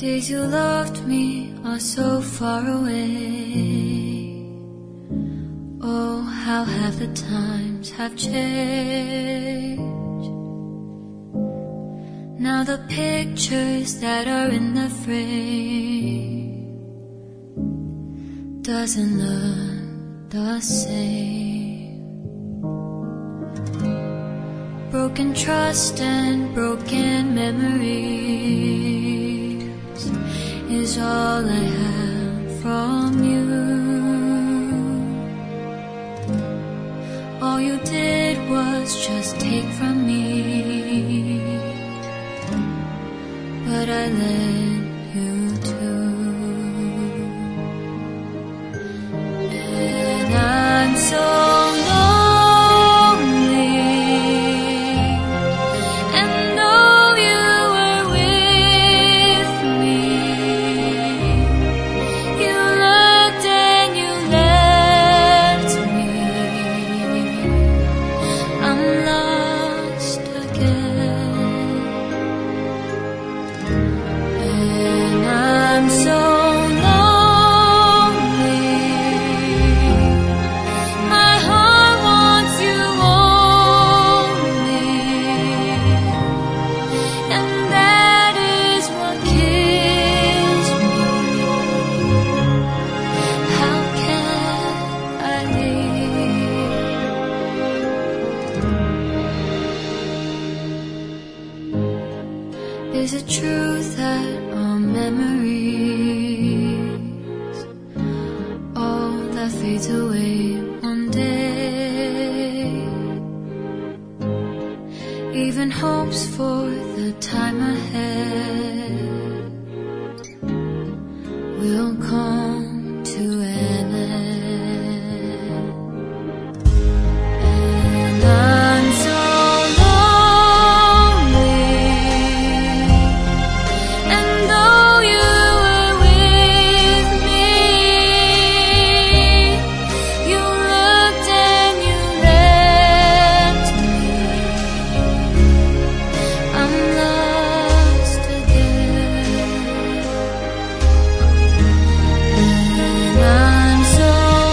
Days you loved me are so far away. Oh, how have the times have changed. Now the pictures that are in the frame doesn't look the same. Broken trust and broken memories is all I have from you. All you did was just take from me, but I let you too. And I'm so lonely, and though you were with me, you looked and you left me. I'm lost again. And I'm so lonely. My heart wants you only, and that is what kills me. How can I leave? Is it true that our memories, all that fades away one day? Even hopes for the time ahead will come to an end. And I'm so lonely, and though you were with me, you looked and you left me. I'm lost again. And I'm so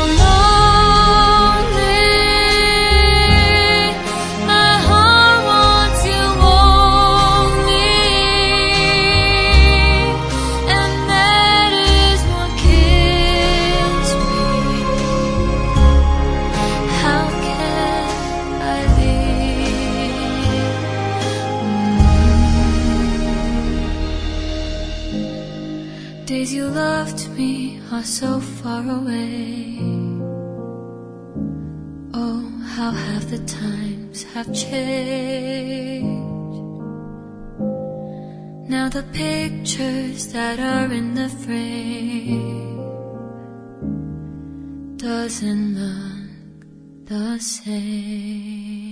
lonely. My heart wants you only, and that is what kills me. How can I leave? Days you loved me are so far away. Oh, how have the times have changed. Now the pictures that are in the frame doesn't look the same.